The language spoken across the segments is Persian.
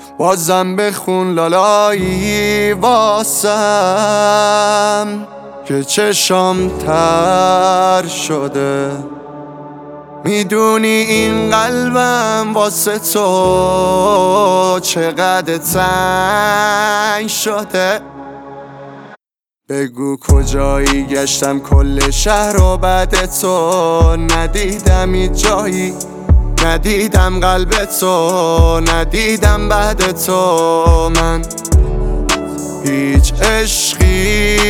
بازم بخون لالایی واسم که چشام تر شده. میدونی این قلبم واسه تو چقدر تنگ شده. بگو کجایی گشتم کل شهر و بعد تو ندیدم هیچ جایی، ندیدم قلب تو، ندیدم بعد تو من هیچ عشقی.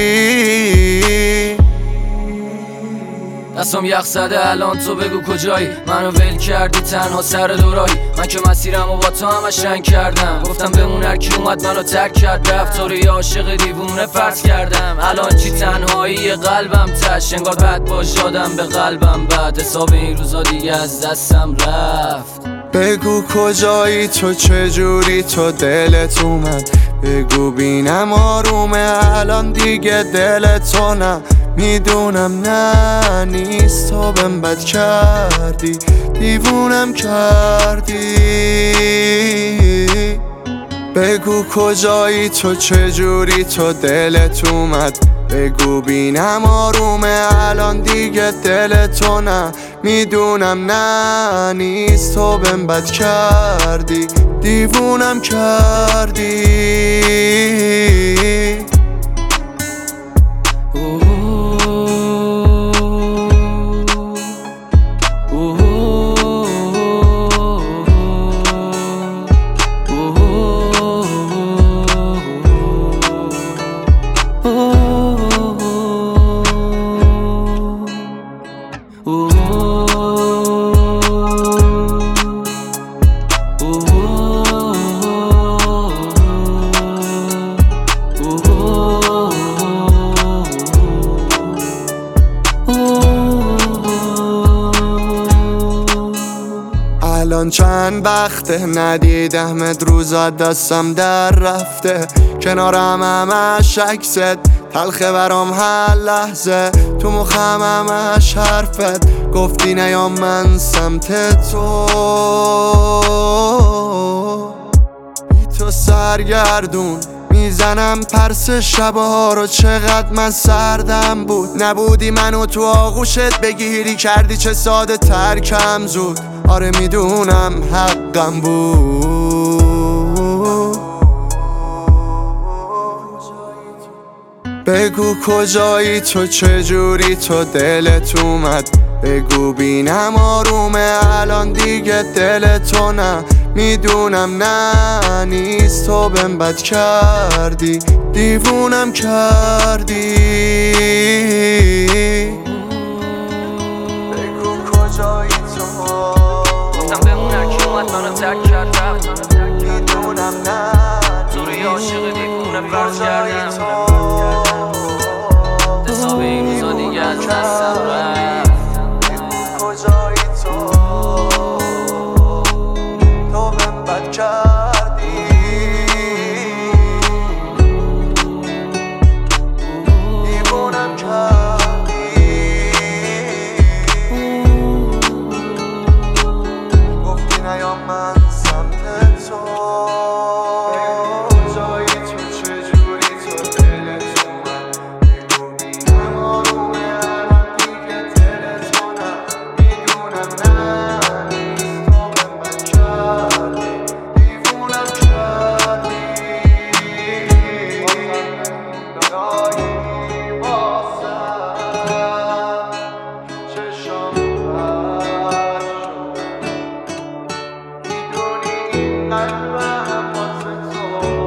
دستم یخ زده الان تو بگو کجایی، منو ول کردی تنها سر دورایی. من که مسیرمو با تو همش رنگ کردم، گفتم بمون هر کی اومد منو ترک کرد رفت. تو رو یه عاشق دیوونه فرض کردم، الان چی تنهایی قلبم تش، انگار بد باش دادم به قلبم بعد حساب این روزا دیگه از دستم رفت. بگو کجایی تو، چجوری تو دلت اومد، بگو بینم آرومه الان دیگه دل تو نه. میدونم نه نیست تو بهم بد کردی، دیوونم کردی. بگو کجایی تو، چجوری تو دلت اومد، بگو بینم آرومه الان دیگه دل تو نه. میدونم نه نیست تو بهم بد کردی، دیوونم کردی. الان چند وقته ندیدمت، روزا دستم در رفته، کنارم همش عکست تلخه برام هر لحظه، تو مخم همش حرفت، گفتی نیام من سمت تو. بی تو سرگردون میزنم پرس شبا رو، چقدر من سردم بود، نبودی منو تو آغوشت بگیری، کردی چه ساده ترکم زود. آره میدونم حقم بود. بگو کجایی تو، چجوری تو دلت اومد، بگو بینم آرومه الان دیگه دل تو نه. میدونم نه نیست تو بهم بد کردی، دیوونم کردی. بگو کجایی تو، گفتم بمون هر کی اومد منو ترک کرد رفت. میدونم نه تو رو یه عاشق دیوونه فرض کردم، حساب این روزا دیگه از دستم رفت. کجایی تو، تو بهم بد کردی، دیوونم کردی. گفتی نیام من سمت تو. کجایی تو، چجوری تو دلت اومد، بگو بینم آرومه الان دیگه دل تو نه. میدونم نه نیست تو بهم بد کردی، دیوونم کردی. دایی واسم چشام بر شده. میدونی این قلبم واسه تو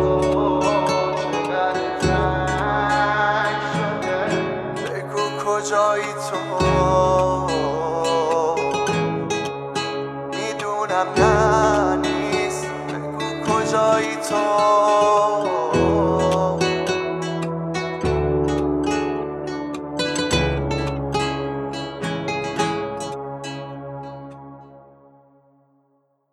چقدر تنگ شده. بگو کجایی تو، میدونم نه نیست، بگو کجایی تو.